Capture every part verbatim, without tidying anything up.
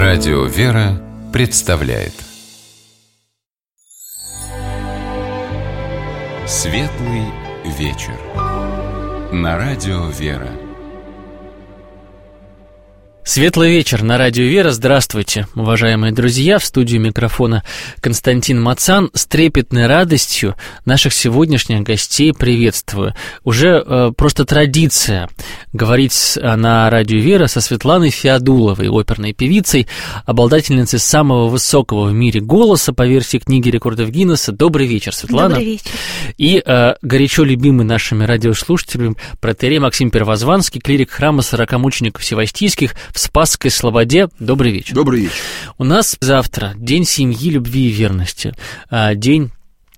Радио «Вера» представляет Светлый вечер на Радио «Вера». Светлый вечер на Радио «Вера». Здравствуйте, уважаемые друзья. В студии микрофона Константин Мацан. С трепетной радостью наших сегодняшних гостей приветствую. Уже э, просто традиция говорить на Радио «Вера со Светланой Феодуловой, оперной певицей, обладательницей самого высокого в мире голоса по версии книги рекордов Гиннесса. Добрый вечер, Светлана. Добрый вечер. И э, горячо любимый нашими радиослушателями протоиерей Максим Первозванский, клирик храма сорокамучеников Всевойтийских в Спасской Слободе. Добрый вечер. Добрый вечер. У нас завтра день семьи, любви и верности, день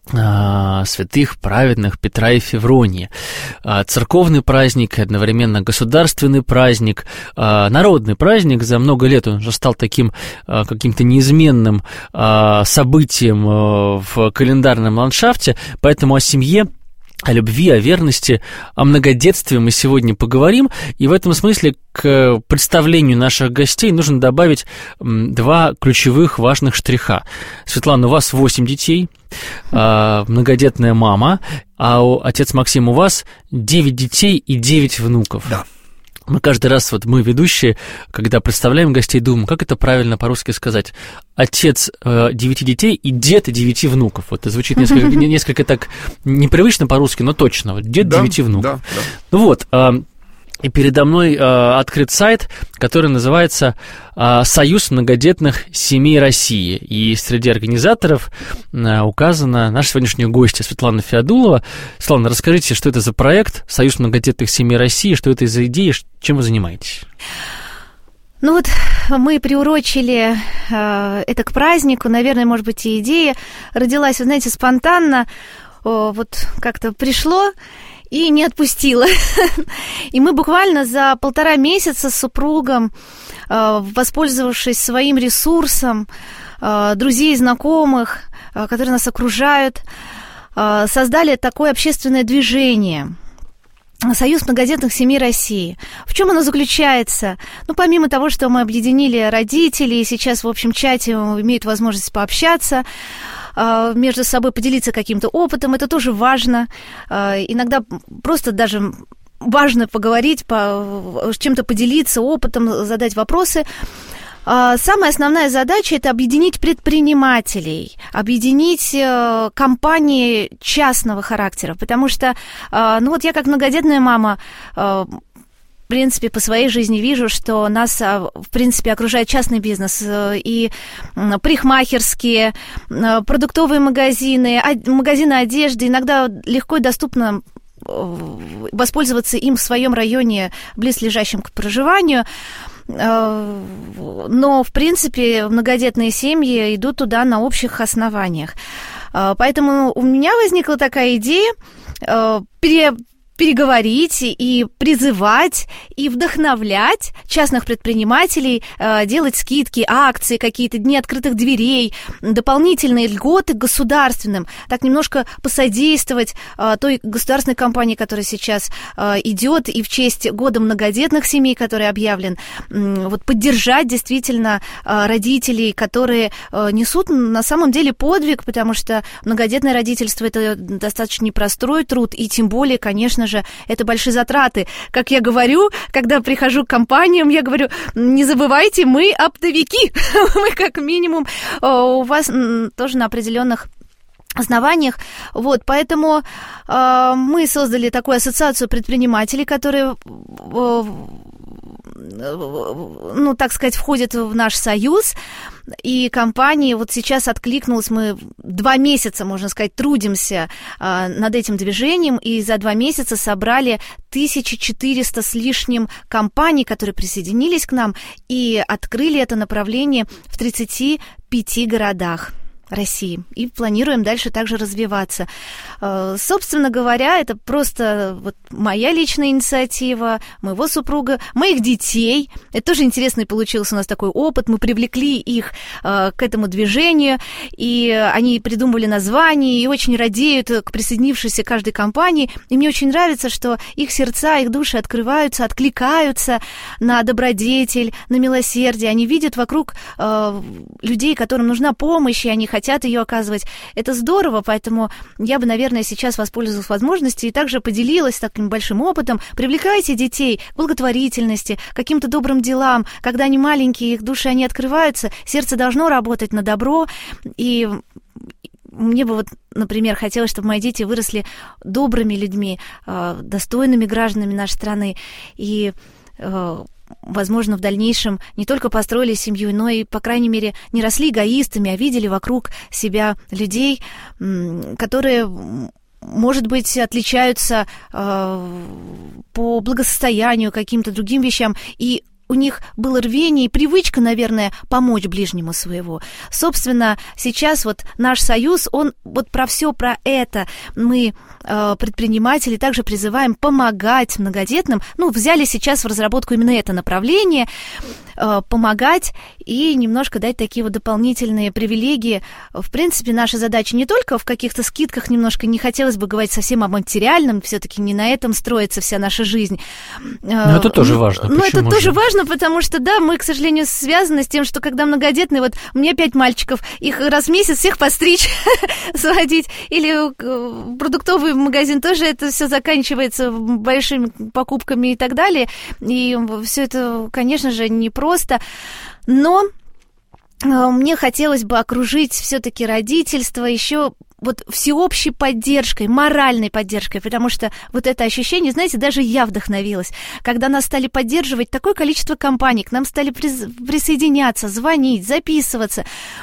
святых праведных Петра и Февронии, церковный праздник, одновременно государственный праздник, народный праздник. За много лет он уже стал таким каким-то неизменным событием в календарном ландшафте, поэтому о семье, о любви, о верности, о многодетстве мы сегодня поговорим. И в этом смысле к представлению наших гостей нужно добавить два ключевых важных штриха. Светлана, у вас восемь детей, многодетная мама, а у, отец Максим, у вас девять детей и девять внуков. Да. Мы каждый раз, вот мы, ведущие, когда представляем гостей, думаем, как это правильно по-русски сказать. Отец э, девяти детей и дед девяти внуков. Вот это звучит несколько, несколько так непривычно по-русски, но точно. Вот дед да, девяти внуков. Да, да. Ну вот, э, и передо мной э, открыт сайт, который называется э, «Союз многодетных семей России». И среди организаторов э, указана наша сегодняшняя гостья Светлана Феодулова. Светлана, расскажите, что это за проект «Союз многодетных семей России», что это за идея, чем вы занимаетесь? Ну вот мы приурочили э, это к празднику. Наверное, может быть, и идея родилась, вы знаете, спонтанно. О, вот как-то пришло и не отпустила. И мы буквально за полтора месяца с супругом, воспользовавшись своим ресурсом, друзей, знакомых, которые нас окружают, создали такое общественное движение «Союз многодетных семей России». В чем оно заключается? Ну, помимо того, что мы объединили родителей, и сейчас в общем чате имеют возможность пообщаться, между собой поделиться каким-то опытом, это тоже важно. Иногда просто даже важно поговорить, по, чем-то поделиться опытом, задать вопросы. Самая основная задача – это объединить предпринимателей, объединить компании частного характера, потому что, ну вот я как многодетная мама, в принципе, по своей жизни вижу, что нас, в принципе, окружает частный бизнес и парикмахерские, продуктовые магазины, магазины одежды. Иногда легко и доступно воспользоваться им в своем районе, близлежащем к проживанию. Но, в принципе, многодетные семьи идут туда на общих основаниях. Поэтому у меня возникла такая идея пере переговорить и призывать, и вдохновлять частных предпринимателей э, делать скидки, акции, какие-то дни открытых дверей, дополнительные льготы к государственным, так немножко посодействовать э, той государственной кампании, которая сейчас э, идет, и в честь года многодетных семей, который объявлен, э, вот поддержать действительно э, родителей, которые э, несут на самом деле подвиг, потому что многодетное родительство – это достаточно непростой труд, и тем более, конечно же, это большие затраты. Как я говорю, когда прихожу к компаниям, я говорю, не забывайте, мы оптовики. Мы как минимум у вас тоже на определенных основаниях. Вот, поэтому э, мы создали такую ассоциацию предпринимателей, которые, э, ну, так сказать, входят в наш союз. И компания вот сейчас откликнулась, мы два месяца, можно сказать, трудимся а, над этим движением, и за два месяца собрали тысяча четыреста с лишним компаний, которые присоединились к нам и открыли это направление в тридцати пяти городах. России. И планируем дальше также развиваться. Собственно говоря, это просто вот моя личная инициатива, моего супруга, моих детей. Это тоже интересный получился у нас такой опыт. Мы привлекли их к этому движению, и они придумывали название, и очень радеют к присоединившейся каждой компании. И мне очень нравится, что их сердца, их души открываются, откликаются на добродетель, на милосердие. Они видят вокруг людей, которым нужна помощь, и они хотят хотят ее оказывать. Это здорово, поэтому я бы, наверное, сейчас воспользовалась возможностью и также поделилась таким большим опытом. Привлекайте детей к благотворительности, к каким-то добрым делам. Когда они маленькие, их души, они открываются, сердце должно работать на добро. И мне бы, вот, например, хотелось, чтобы мои дети выросли добрыми людьми, достойными гражданами нашей страны. И возможно, в дальнейшем не только построили семью, но и, по крайней мере, не росли эгоистами, а видели вокруг себя людей, которые, может быть, отличаются э, по благосостоянию, каким-то другим вещам, и у них было рвение и привычка, наверное, помочь ближнему своего. Собственно, сейчас вот наш союз, он вот про все про это. Мы, э, предприниматели, также призываем помогать многодетным. Ну, взяли сейчас в разработку именно это направление, э, помогать и немножко дать такие вот дополнительные привилегии. В принципе, наша задача не только в каких-то скидках, немножко не хотелось бы говорить совсем о материальном, все-таки не на этом строится вся наша жизнь. Но это тоже важно. Но это тоже важно, потому что, да, мы, к сожалению, связаны с тем, что когда многодетные, вот у меня пять мальчиков, их раз в месяц всех постричь, сводить, или продуктовый магазин тоже это все заканчивается большими покупками и так далее, и все это, конечно же, непросто, но мне хотелось бы окружить все-таки родительство еще вот всеобщей поддержкой, моральной поддержкой, потому что вот это ощущение, знаете, даже я вдохновилась, когда нас стали поддерживать такое количество компаний, к нам стали прис- присоединяться, звонить, записываться.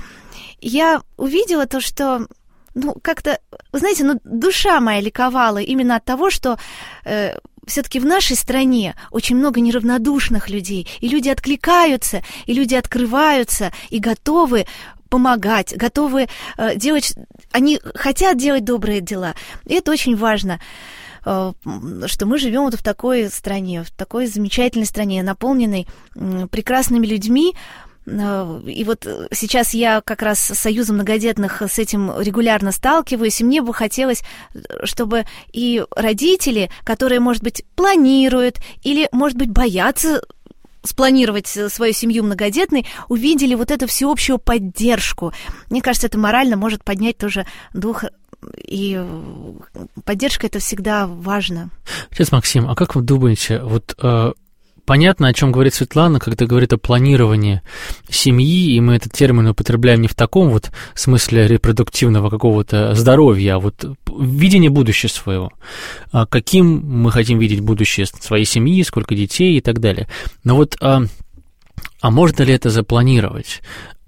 Я увидела то, что, ну, как-то, вы знаете, ну, душа моя ликовала именно от того, что э, все-таки в нашей стране очень много неравнодушных людей, и люди откликаются, и люди открываются, и готовы помогать, готовы э, делать, они хотят делать добрые дела. И это очень важно, э, что мы живем вот в такой стране, в такой замечательной стране, наполненной э, прекрасными людьми. Э, и вот сейчас я как раз с Союзом многодетных с этим регулярно сталкиваюсь, и мне бы хотелось, чтобы и родители, которые, может быть, планируют или, может быть, боятся спланировать свою семью многодетной, увидели вот эту всеобщую поддержку. Мне кажется, это морально может поднять тоже дух, и поддержка — это всегда важно. Сейчас, Максим, а как вы думаете, вот э, понятно, о чем говорит Светлана, когда говорит о планировании семьи, и мы этот термин употребляем не в таком вот смысле репродуктивного какого-то здоровья, а вот видение будущего своего. Каким мы хотим видеть будущее своей семьи, сколько детей и так далее. Но вот, а, а можно ли это запланировать?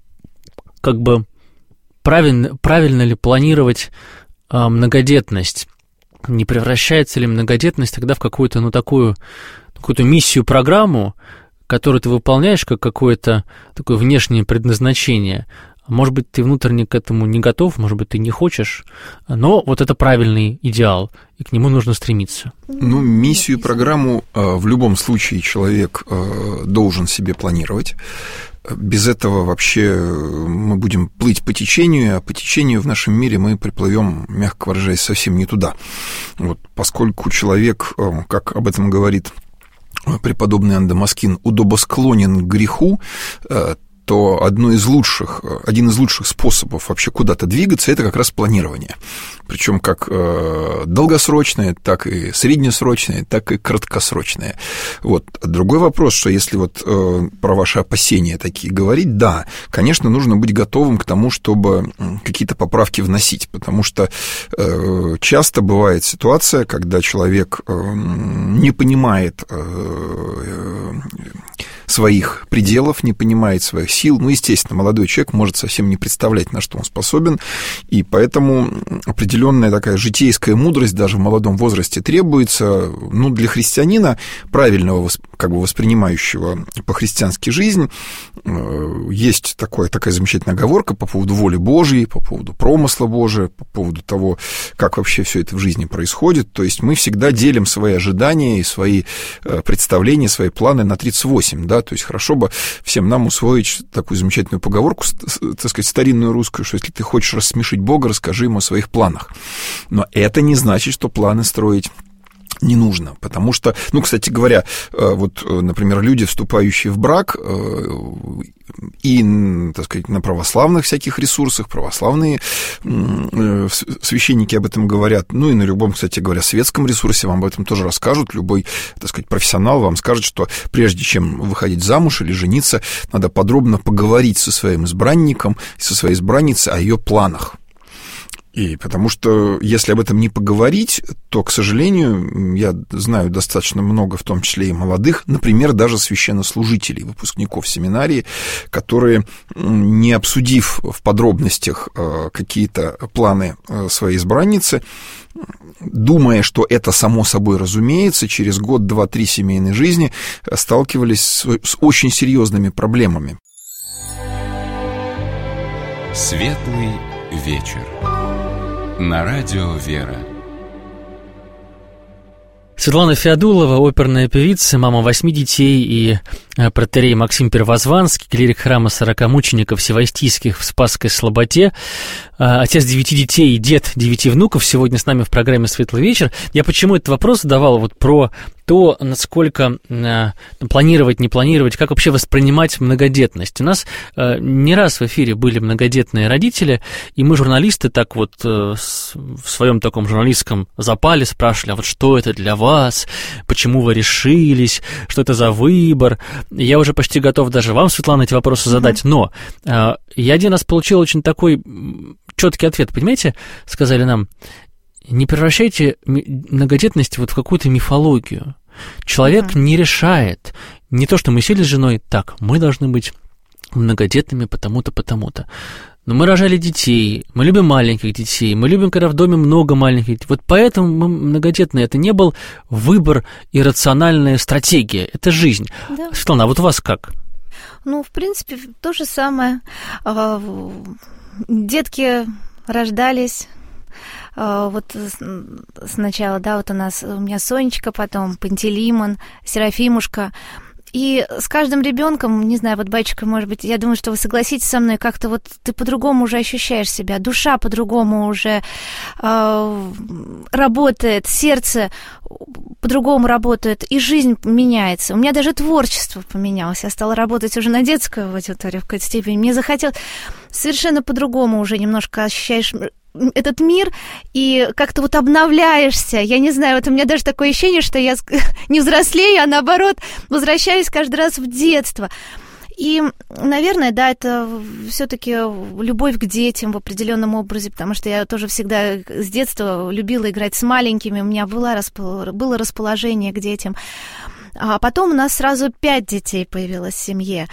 Как бы правильно, правильно ли планировать а, многодетность? Не превращается ли многодетность тогда в какую-то, ну, такую... какую-то миссию, программу, которую ты выполняешь как какое-то такое внешнее предназначение. Может быть, ты внутренне к этому не готов, может быть, ты не хочешь, но вот это правильный идеал, и к нему нужно стремиться. Ну, миссию и программу в любом случае человек должен себе планировать. Без этого вообще мы будем плыть по течению, а по течению в нашем мире мы приплывем, мягко выражаясь, совсем не туда. Вот, поскольку человек, как об этом говорит преподобный Андамаскин, удобосклонен к греху, то одно из лучших, один из лучших способов вообще куда-то двигаться — это как раз планирование. Причем как долгосрочное, так и среднесрочное, так и краткосрочное. Вот. Другой вопрос, что если вот про ваши опасения такие говорить, да, конечно, нужно быть готовым к тому, чтобы какие-то поправки вносить, потому что часто бывает ситуация, когда человек не понимает своих пределов, не понимает своих сил. Ну, естественно, молодой человек может совсем не представлять, на что он способен, и поэтому определенная такая житейская мудрость даже в молодом возрасте требуется. Ну, для христианина, правильного, как бы воспринимающего по-христиански жизнь, есть такое, такая замечательная оговорка по поводу воли Божьей, по поводу промысла Божия, по поводу того, как вообще все это в жизни происходит. То есть мы всегда делим свои ожидания и свои представления, свои планы на тридцать восемь, да, то есть хорошо бы всем нам усвоить такую замечательную поговорку, так сказать, старинную русскую, что если ты хочешь рассмешить Бога, расскажи ему о своих планах. Но это не значит, что планы строить не нужно, потому что, ну, кстати говоря, вот, например, люди, вступающие в брак, и, так сказать, на православных всяких ресурсах, православные священники об этом говорят, ну, и на любом, кстати говоря, светском ресурсе вам об этом тоже расскажут, любой, так сказать, профессионал вам скажет, что прежде чем выходить замуж или жениться, надо подробно поговорить со своим избранником, со своей избранницей о ее планах. И потому что, если об этом не поговорить, то, к сожалению, я знаю достаточно много, в том числе и молодых, например, даже священнослужителей, выпускников семинарии, которые, не обсудив в подробностях какие-то планы своей избранницы, думая, что это само собой разумеется, через год, два, три семейной жизни сталкивались с, с очень серьезными проблемами. Светлый вечер. На радио «Вера». Светлана Феодулова, оперная певица, мама восьми детей, и протоиерей Максим Первозванский, клирик храма сорока мучеников Всевоистийских в Спасской Слободе, отец девяти детей и дед девяти внуков, сегодня с нами в программе «Светлый вечер». Я почему этот вопрос задавал, вот про то, насколько э, планировать, не планировать, как вообще воспринимать многодетность. У нас э, не раз в эфире были многодетные родители, и мы, журналисты, так вот э, с, в своем таком журналистском запале спрашивали, а вот что это для вас, почему вы решились, что это за выбор. Я уже почти готов даже вам, Светлана, эти вопросы задать, mm-hmm. но э, я один раз получил очень такой четкий ответ, понимаете, сказали нам, не превращайте многодетность вот в какую-то мифологию. Человек mm-hmm. не решает. Не то, что мы сели с женой, так, мы должны быть многодетными потому-то, потому-то. Но мы рожали детей, мы любим маленьких детей, мы любим, когда в доме много маленьких детей. Вот поэтому мы многодетные. Это не был выбор и рациональная стратегия. Это жизнь. Да. Светлана, а вот у вас как? Ну, в принципе, то же самое. Детки рождались. Вот сначала, да, вот у нас, у меня Сонечка, потом Пантелеймон, Серафимушка. И с каждым ребенком, не знаю, вот, батюшка, может быть, я думаю, что вы согласитесь со мной, как-то вот ты по-другому уже ощущаешь себя, душа по-другому уже э, работает, сердце по-другому работает, и жизнь меняется. У меня даже творчество поменялось. Я стала работать уже на детскую аудиторию в какой-то степени. Мне захотелось совершенно по-другому уже немножко ощущаешь этот мир, и как-то вот обновляешься. Я не знаю, вот у меня даже такое ощущение, что я не взрослею, а наоборот возвращаюсь каждый раз в детство. И, наверное, да, это все-таки любовь к детям в определенном образе, потому что я тоже всегда с детства любила играть с маленькими, у меня было, было расположение к детям. А потом у нас сразу пять детей появилось в семье.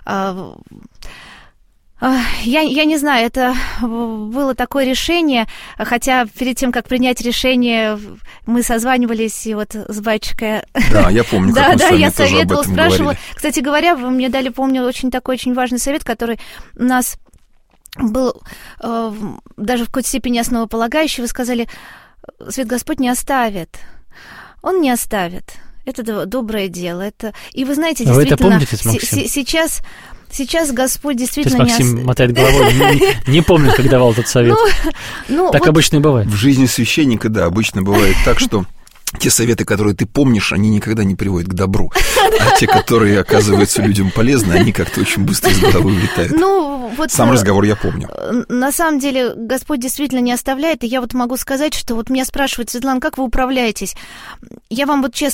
Я, я не знаю, это было такое решение, хотя перед тем, как принять решение, мы созванивались и вот с батюшкой. Да, я помню, как да, мы да, с вами я тоже советовала, об этом спрашивала. говорили. Кстати говоря, вы мне дали, помню, очень такой очень важный совет, который у нас был э, даже в какой-то степени основополагающий. Вы сказали, Свет Господь не оставит. Он не оставит. Это доброе дело. Это... И вы знаете, действительно, вы это помните, Максим? С- сейчас... Сейчас Господь действительно... Сейчас Максим не... мотает головой, не, не помню, как давал этот совет. Ну, ну, так вот... обычно и бывает. В жизни священника, да, обычно бывает так, что те советы, которые ты помнишь, они никогда не приводят к добру. А те, которые оказываются людям полезны, они как-то очень быстро из головы улетают. Ну, вот сам разговор я помню. На самом деле, Господь действительно не оставляет, и я вот могу сказать, что вот меня спрашивают, Светлана, как вы управляетесь? Я вам вот честно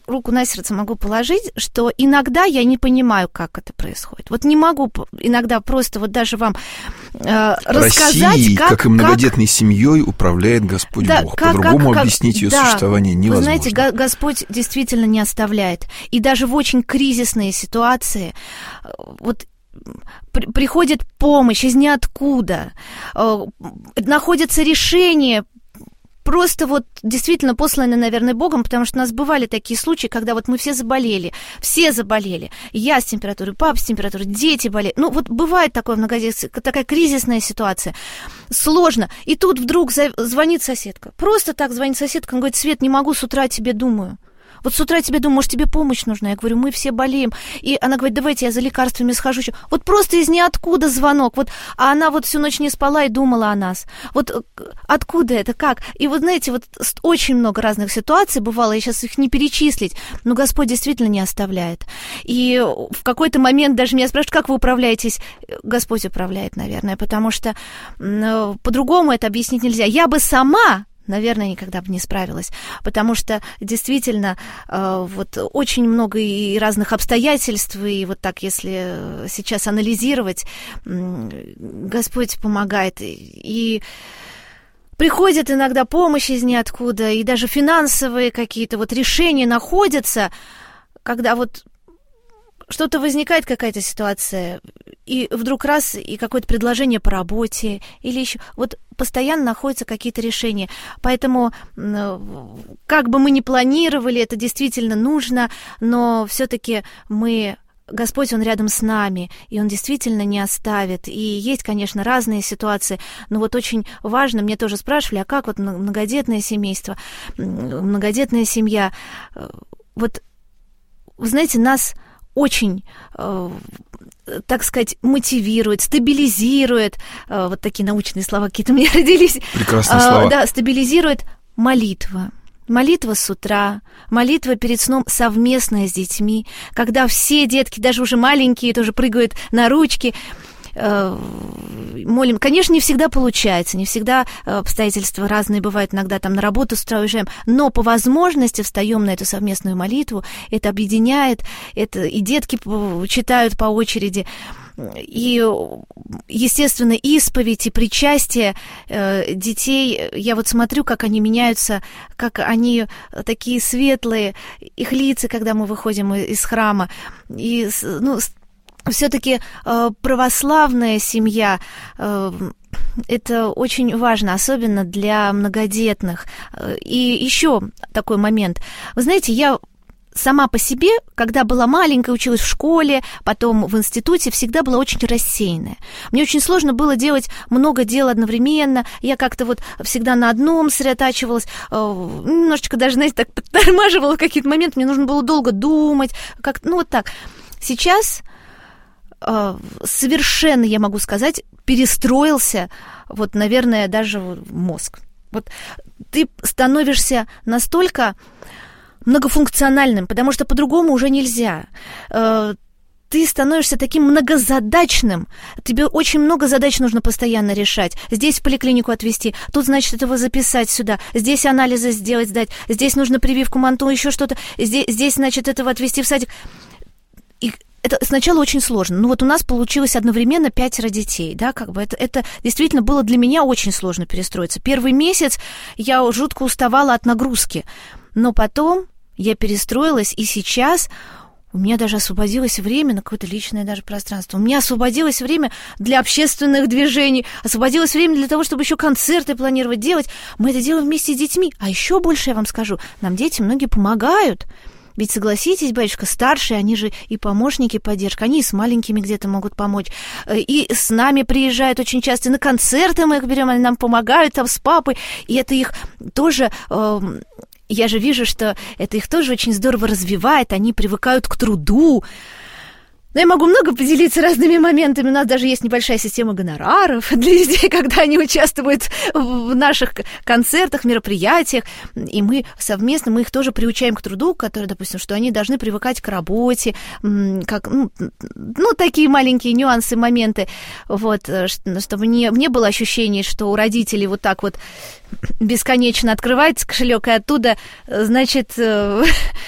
руку на сердце могу положить, что иногда я не понимаю, как это происходит. Вот не могу иногда просто вот даже вам э, рассказать, Россией, как... как и многодетной как... семьей управляет Господь да, Бог. Как, По-другому как, объяснить как... ее да, существование невозможно. Вы знаете, Господь действительно не оставляет. И даже в очень кризисные ситуации вот при, приходит помощь из ниоткуда, э, находится решение, просто вот действительно посланы, наверное, Богом, потому что у нас бывали такие случаи, когда вот мы все заболели, все заболели. Я с температурой, папа с температурой, дети болеют. Ну вот бывает такое многодетное, такая кризисная ситуация. Сложно. И тут вдруг звонит соседка. Просто так звонит соседка, он говорит: Свет, не могу, с утра тебе думаю. Вот с утра тебе думаю, может, тебе помощь нужна? Я говорю, мы все болеем. И она говорит, давайте я за лекарствами схожу. Вот просто из ниоткуда звонок. Вот, а она вот всю ночь не спала и думала о нас. Вот откуда это, как? И вот, знаете, вот очень много разных ситуаций бывало, я сейчас их не перечислить, но Господь действительно не оставляет. И в какой-то момент даже меня спрашивают, как вы управляетесь? Господь управляет, наверное, потому что ну, по-другому это объяснить нельзя. Я бы сама... наверное, никогда бы не справилась, потому что действительно э, вот очень много и разных обстоятельств, и вот так, если сейчас анализировать, э, Господь помогает, и, и приходит иногда помощь из ниоткуда, и даже финансовые какие-то вот решения находятся, когда вот что-то возникает, какая-то ситуация, и вдруг раз, и какое-то предложение по работе, или еще... Вот постоянно находятся какие-то решения. Поэтому, как бы мы ни планировали, это действительно нужно, но все-таки мы... Господь, Он рядом с нами, и Он действительно не оставит. И есть, конечно, разные ситуации, но вот очень важно, мне тоже спрашивали, а как вот многодетное семейство, многодетная семья? Вот, вы знаете, нас... очень, э, так сказать, мотивирует, стабилизирует, э, вот такие научные слова какие-то у меня родились. Прекрасные э, слова. Да, стабилизирует молитва. Молитва с утра, молитва перед сном совместная с детьми, когда все детки, даже уже маленькие, тоже прыгают на ручки, молим. Конечно, не всегда получается, не всегда обстоятельства разные бывают, иногда там на работу с утра уезжаем, но по возможности встаем на эту совместную молитву, это объединяет, это и детки читают по очереди, и, естественно, исповедь и причастие э, детей, я вот смотрю, как они меняются, как они такие светлые, их лица, когда мы выходим из храма, и, ну, все-таки э, православная семья, э, это очень важно, особенно для многодетных. И еще такой момент. Вы знаете, я сама по себе, когда была маленькая, училась в школе, потом в институте, всегда была очень рассеянная. Мне очень сложно было делать много дел одновременно. Я как-то вот всегда на одном сосредотачивалась, немножечко даже, знаете, так подтормаживала в какие-то моменты. Мне нужно было долго думать, как, ну вот так. Сейчас совершенно, я могу сказать, перестроился, вот, наверное, даже мозг. Вот ты становишься настолько многофункциональным, потому что по-другому уже нельзя. Ты становишься таким многозадачным, тебе очень много задач нужно постоянно решать. Здесь в поликлинику отвезти, тут, значит, этого записать сюда, здесь анализы сделать, сдать, здесь нужно прививку манту, еще что-то, здесь, здесь, значит, этого отвезти в садик. И это сначала очень сложно. Ну вот у нас получилось одновременно пятеро детей, да, как бы это, это действительно было для меня очень сложно перестроиться. Первый месяц я жутко уставала от нагрузки, но потом я перестроилась, и сейчас у меня даже освободилось время на какое-то личное даже пространство. У меня освободилось время для общественных движений, освободилось время для того, чтобы еще концерты планировать, делать. Мы это делаем вместе с детьми. А еще больше я вам скажу, нам дети многие помогают. Ведь, согласитесь, батюшка, старшие, они же и помощники, поддержка, они и с маленькими где-то могут помочь, и с нами приезжают очень часто, и на концерты мы их берем, они нам помогают там с папой, и это их тоже... Э, я же вижу, что это их тоже очень здорово развивает, они привыкают к труду. Но я могу много поделиться разными моментами. У нас даже есть небольшая система гонораров для детей, когда они участвуют в наших концертах, мероприятиях. И мы совместно, мы их тоже приучаем к труду, который, допустим, что они должны привыкать к работе, как, ну, ну такие маленькие нюансы, моменты, вот, чтобы не, не было ощущения, что у родителей вот так вот бесконечно открывается кошелек, и оттуда, значит, все,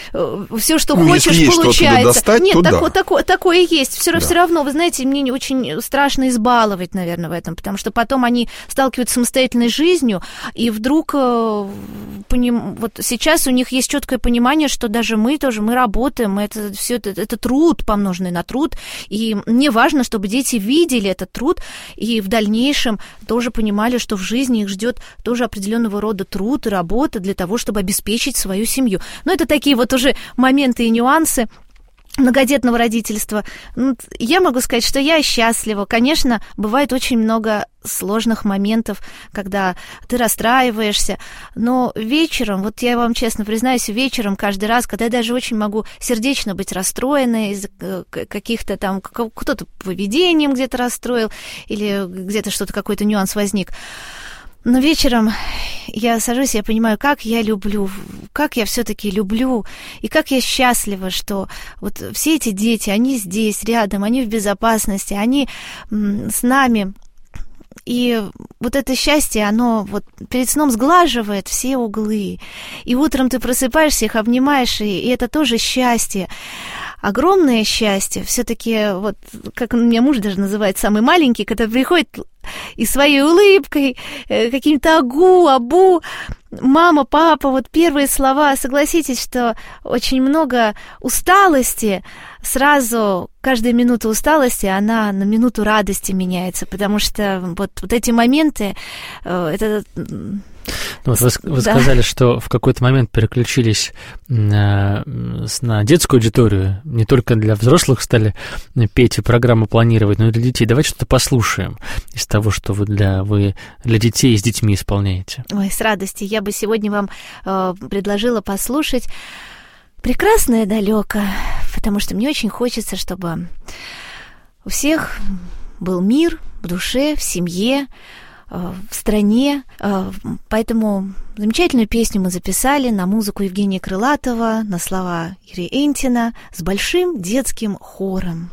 что ну, хочешь, если есть получается. Что достать, Нет, то тако, да. тако, такое есть. Все, да. все равно, вы знаете, мне очень страшно избаловать, наверное, в этом, потому что потом они сталкиваются с самостоятельной жизнью, и вдруг поним... вот сейчас у них есть четкое понимание, что даже мы тоже, мы работаем, это все это, это труд, помноженный на труд, и мне важно, чтобы дети видели этот труд, и в дальнейшем тоже понимали, что в жизни их ждет тоже определенного рода труд и работа для того, чтобы обеспечить свою семью. Но это такие вот уже моменты и нюансы многодетного родительства. Я могу сказать, что я счастлива. Конечно, бывает очень много сложных моментов, когда ты расстраиваешься, но вечером, вот я вам честно признаюсь, вечером каждый раз, когда я даже очень могу сердечно быть расстроенной из-за каких-то там, кто-то поведением где-то расстроил, или где-то что-то, какой-то нюанс возник, но вечером я сажусь, я понимаю, как я люблю, как я все-таки люблю, и как я счастлива, что вот все эти дети, они здесь, рядом, они в безопасности, они с нами. И вот это счастье, оно вот перед сном сглаживает все углы. И утром ты просыпаешься, их обнимаешь, и, и это тоже счастье. Огромное счастье. Все-таки, вот как меня муж даже называет, самый маленький, когда приходит и своей улыбкой, каким-то агу, абу, мама, папа, вот первые слова. Согласитесь, что очень много усталости, сразу каждая минута усталости, она на минуту радости меняется, потому что вот, вот эти моменты, это... Ну, вот вы, вы да. сказали, что в какой-то момент переключились на, на детскую аудиторию, не только для взрослых стали петь и программу планировать, но и для детей. Давайте что-то послушаем из того, что вы для, вы для детей и с детьми исполняете. Ой, с радостью. Я бы сегодня вам э, предложила послушать «Прекрасное далеко», потому что мне очень хочется, чтобы у всех был мир в душе, в семье, в стране, поэтому замечательную песню мы записали на музыку Евгения Крылатова, на слова Юрия Энтина с большим детским хором.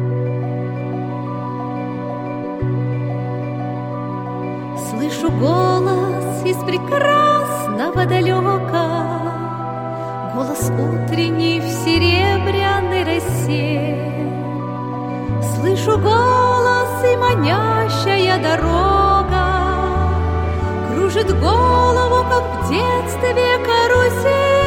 Слышу голос из прекрасного далека, голос утренний в серебряной росе. Слышу голос и манящая дорога кружит голову, как в детстве карусель.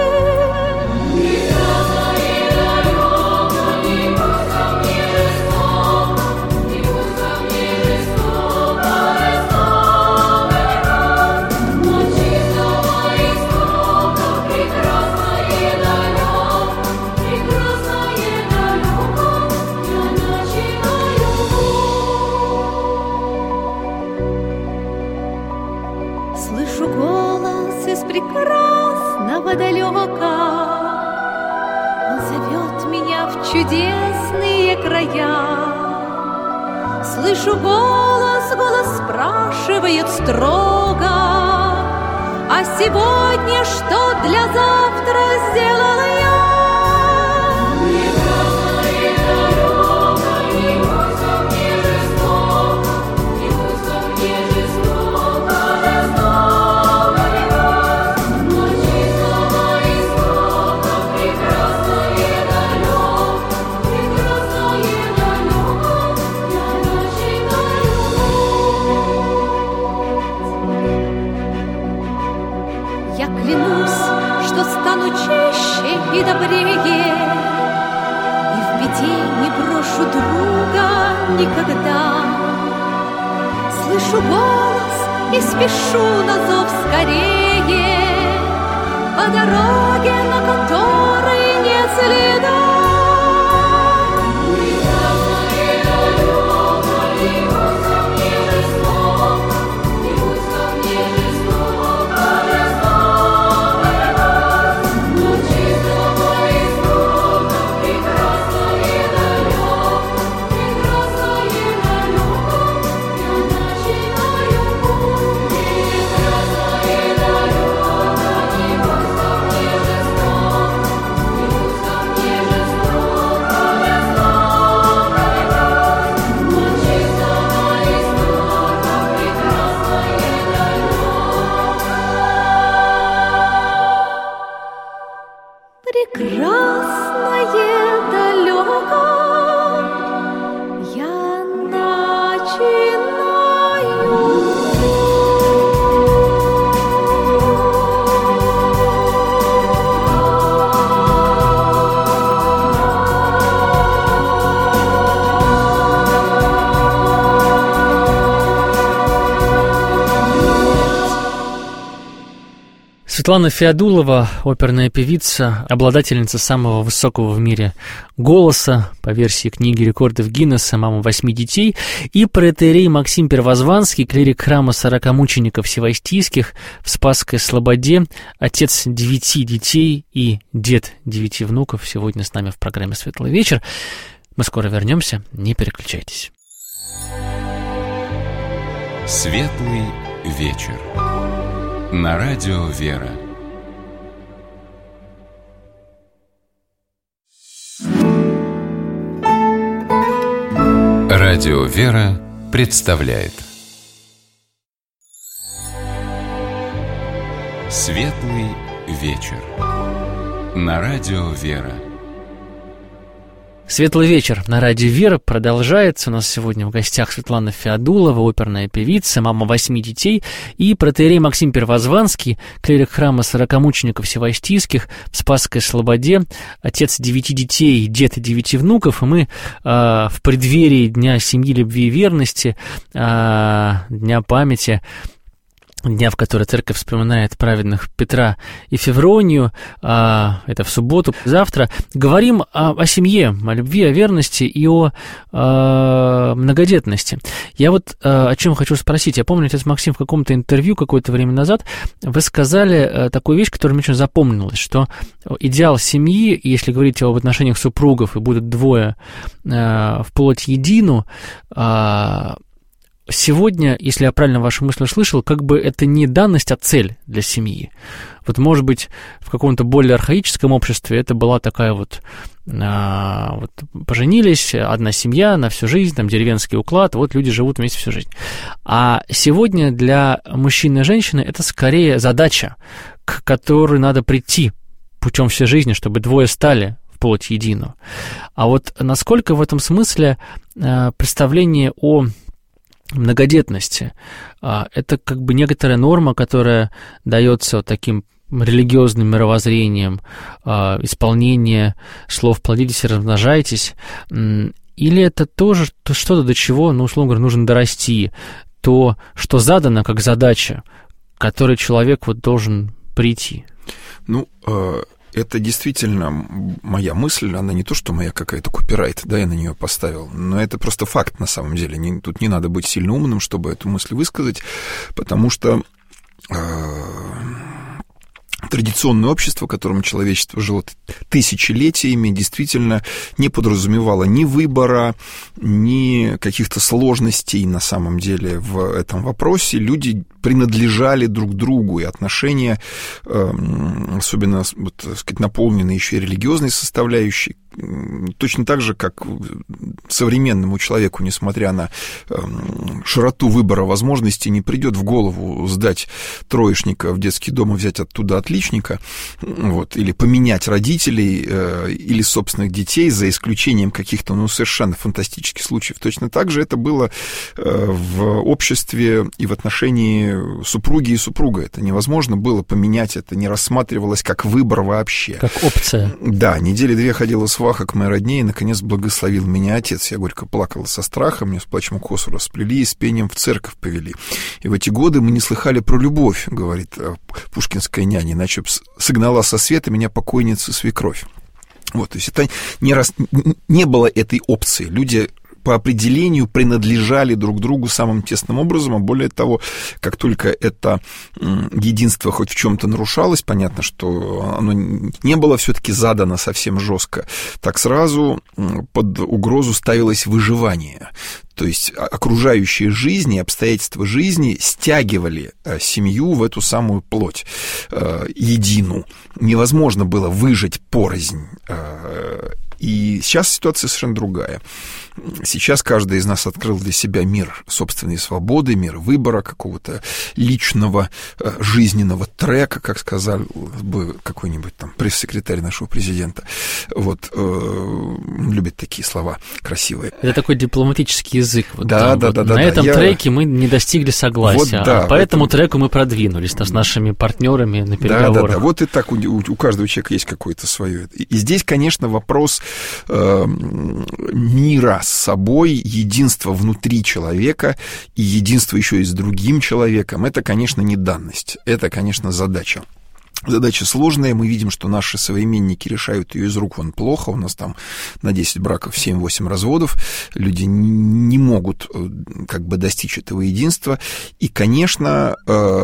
Прекрасного далека, он зовет меня в чудесные края. Слышу голос, голос спрашивает строго: а сегодня что для завтра сделала я? И добрее, и в беде не брошу друга никогда. Слышу голос и спешу на зов скорее по дороге, на которой нет следа. Светлана Феодулова, оперная певица, обладательница самого высокого в мире голоса, по версии книги рекордов Гиннесса, мама восьми детей, и протоиерей Максим Первозванский, клирик храма сорокамучеников Севастийских в Спасской Слободе, отец девяти детей и дед девяти внуков, сегодня с нами в программе «Светлый вечер». Мы скоро вернемся, не переключайтесь. «Светлый вечер» на радио «Вера». Радио «Вера» представляет «Светлый вечер» на радио «Вера». Светлый вечер на радио «Вера» продолжается. У нас сегодня в гостях Светлана Феодулова, оперная певица, мама восьми детей, и протоиерей Максим Первозванский, клирик храма сорокамучеников Севастийских в Спасской Слободе, отец девяти детей, дед девяти внуков. И мы э, в преддверии Дня семьи, любви и верности, э, Дня памяти, дня, в который церковь вспоминает праведных Петра и Февронию, а, это в субботу, завтра, говорим о, о семье, о любви, о верности и о а, многодетности. Я вот а, о чем хочу спросить. Я помню, отец Максим, в каком-то интервью какое-то время назад вы сказали а, такую вещь, которая мне очень запомнилась, что идеал семьи, если говорить об отношениях супругов, и будут двое а, в плоть едину, а, сегодня, если я правильно вашу мысль услышал, как бы это не данность, а цель для семьи. Вот, может быть, в каком-то более архаическом обществе это была такая вот, а, вот поженились, одна семья на всю жизнь, там деревенский уклад, вот люди живут вместе всю жизнь. А сегодня для мужчины и женщины это скорее задача, к которой надо прийти путем всей жизни, чтобы двое стали в плоть единую. А вот насколько в этом смысле а, представление о многодетности — это как бы некоторая норма, которая дается вот таким религиозным мировоззрением, исполнение слов «плодитесь и размножайтесь», или это тоже что-то, до чего, ну, условно говоря, нужно дорасти, то, что задано как задача, к которой человек вот должен прийти? Ну, это действительно моя мысль, она не то, что моя какая-то копирайт, да, я на нее поставил, но это просто факт на самом деле. Не, тут не надо быть сильно умным, чтобы эту мысль высказать, потому что э, традиционное общество, в котором человечество жило тысячелетиями, действительно не подразумевало ни выбора, ни каких-то сложностей на самом деле в этом вопросе. Люди принадлежали друг другу, и отношения, особенно, вот, так сказать, наполненные еще и религиозной составляющей, точно так же, как современному человеку, несмотря на широту выбора возможностей, не придет в голову сдать троечника в детский дом и взять оттуда отличника, вот, или поменять родителей или собственных детей, за исключением каких-то, ну, совершенно фантастических случаев. Точно так же это было в обществе и в отношении супруги и супруга. Это невозможно было поменять, это не рассматривалось как выбор вообще. Как опция. Да, недели две ходила сваха к моей родне, и, наконец, благословил меня отец. Я горько плакала со страхом, мне с плачем косу расплели и с пением в церковь повели. И в эти годы мы не слыхали про любовь, говорит пушкинская няня, иначе согнала со света меня покойница свекровь. Вот, то есть это не, раз, не было этой опции. Люди по определению принадлежали друг другу самым тесным образом, а более того, как только это единство хоть в чем-то нарушалось, понятно, что оно не было все-таки задано совсем жестко, так сразу под угрозу ставилось выживание. То есть окружающие жизни, обстоятельства жизни стягивали семью в эту самую плоть едину. Невозможно было выжить порознь. И сейчас ситуация совершенно другая. Сейчас каждый из нас открыл для себя мир собственной свободы, мир выбора, какого-то личного жизненного трека, как сказал бы какой-нибудь там пресс-секретарь нашего президента. Вот, э, любит такие слова красивые. Это такой дипломатический язык. Вот да, там, да, вот да, на да, этом я... треке мы не достигли согласия, вот, да, а по этому это... треку мы продвинулись с нашими партнерами на переговорах. Да, да, да. Вот и так у, у каждого человека есть какое-то свое. И здесь, конечно, вопрос э, мира с собой, единство внутри человека и единство еще и с другим человеком, это, конечно, не данность, это, конечно, задача. Задача сложная, мы видим, что наши современники решают ее из рук вон плохо, у нас там на десять браков семь-восемь разводов, люди не могут как бы достичь этого единства, и, конечно,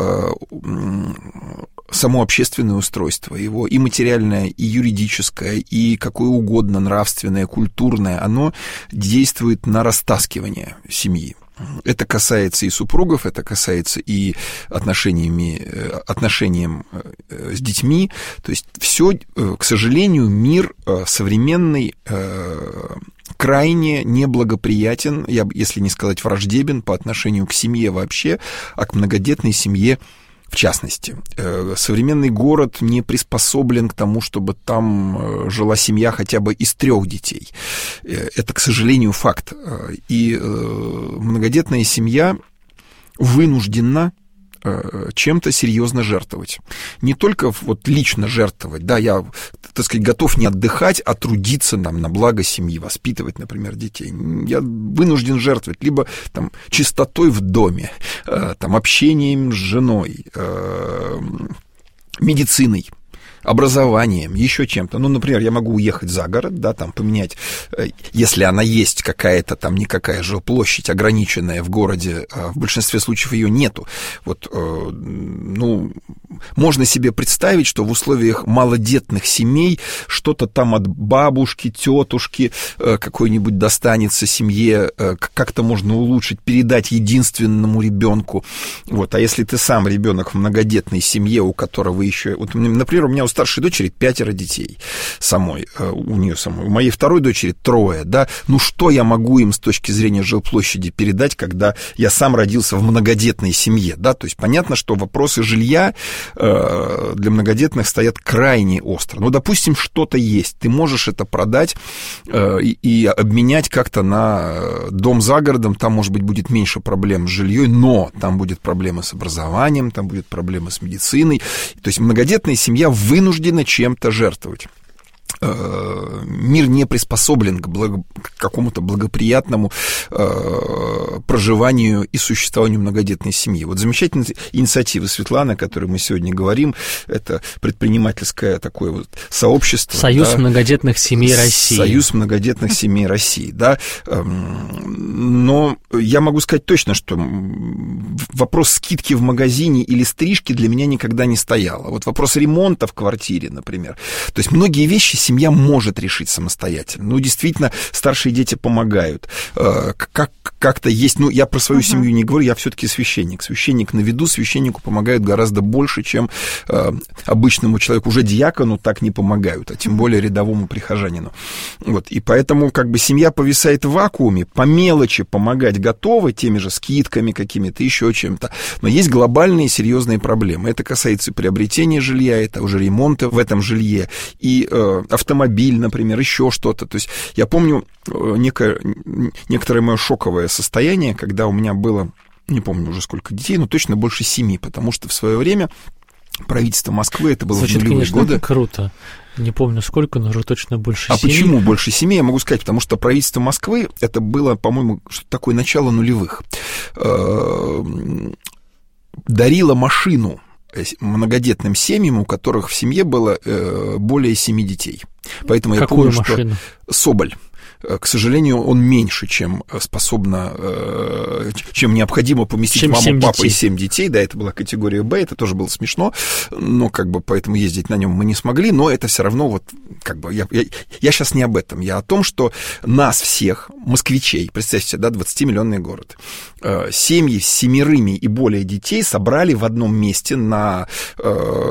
само общественное устройство, его и материальное, и юридическое, и какое угодно нравственное, культурное, оно действует на растаскивание семьи. Это касается и супругов, это касается и отношениями, отношениям с детьми. То есть все, к сожалению, мир современный крайне неблагоприятен, если не сказать враждебен, по отношению к семье вообще, а к многодетной семье в частности. Современный город не приспособлен к тому, чтобы там жила семья хотя бы из трех детей. Это, к сожалению, факт. И многодетная семья вынуждена чем-то серьезно жертвовать. Не только вот лично жертвовать, да, я, так сказать, готов не отдыхать, а трудиться нам на благо семьи, воспитывать, например, детей. Я вынужден жертвовать либо там чистотой в доме, там общением с женой, медициной, образованием, еще чем-то. Ну, например, я могу уехать за город, да, там поменять, если она есть какая-то там никакая жилплощадь ограниченная в городе, а в большинстве случаев ее нету. Вот, ну, можно себе представить, что в условиях малодетных семей что-то там от бабушки, тетушки какой-нибудь достанется семье, как-то можно улучшить, передать единственному ребенку. Вот, а если ты сам ребенок в многодетной семье, у которого еще, вот, например, у меня у старшей дочери пятеро детей самой, у нее самой, у моей второй дочери трое, да, ну что я могу им с точки зрения жилплощади передать, когда я сам родился в многодетной семье, да, то есть понятно, что вопросы жилья э, для многодетных стоят крайне остро. Ну, допустим, что-то есть, ты можешь это продать э, и, и обменять как-то на дом за городом, там, может быть, будет меньше проблем с жильем, но там будет проблема с образованием, там будет проблема с медициной, то есть многодетная семья вынуждена чем-то жертвовать. Мир не приспособлен к, благо, к какому-то благоприятному э, проживанию и существованию многодетной семьи. Вот замечательная инициатива Светланы, о которой мы сегодня говорим, это предпринимательское такое вот сообщество. Союз да, многодетных семей России. Союз многодетных семей России, да. Но я могу сказать точно, что вопрос скидки в магазине или стрижки для меня никогда не стоял. Вот вопрос ремонта в квартире, например. То есть многие вещи семья может решить самостоятельно. Ну, действительно, старшие дети помогают. Как, как-то есть... Ну, я про свою uh-huh. семью не говорю, я все-таки священник. Священник на виду, священнику помогают гораздо больше, чем э, обычному человеку. Уже диакону так не помогают, а тем более рядовому прихожанину. Вот. И поэтому как бы семья повисает в вакууме, по мелочи помогать готовы, теми же скидками какими-то, еще чем-то. Но есть глобальные серьезные проблемы. Это касается и приобретения жилья, это уже ремонта в этом жилье, и э, автомобиль, например, еще что-то. То есть я помню некое, некоторое мое шоковое состояние, когда у меня было, не помню уже сколько детей, но точно больше семи, потому что в свое время правительство Москвы, это было Звучит, в нулевые конечно, годы. Круто. Не помню сколько, но уже точно больше а семи. А почему больше семи? Я могу сказать, потому что правительство Москвы, это было, по-моему, что-то такое начало нулевых, дарило машину многодетным семьям, у которых в семье было э, более семи детей. Поэтому Какую я помню, машину? Что Соболь. К сожалению, он меньше, чем способно, э, чем необходимо поместить чем маму, папу детей. И семь детей. Да, это была категория Б, это тоже было смешно, но как бы поэтому ездить на нем мы не смогли, но это все равно вот как бы я, я, я сейчас не об этом, я о том, что нас всех, москвичей, представьте себе, да, двадцатимиллионный город, э, семьи с семерыми и более детей собрали в одном месте на, э,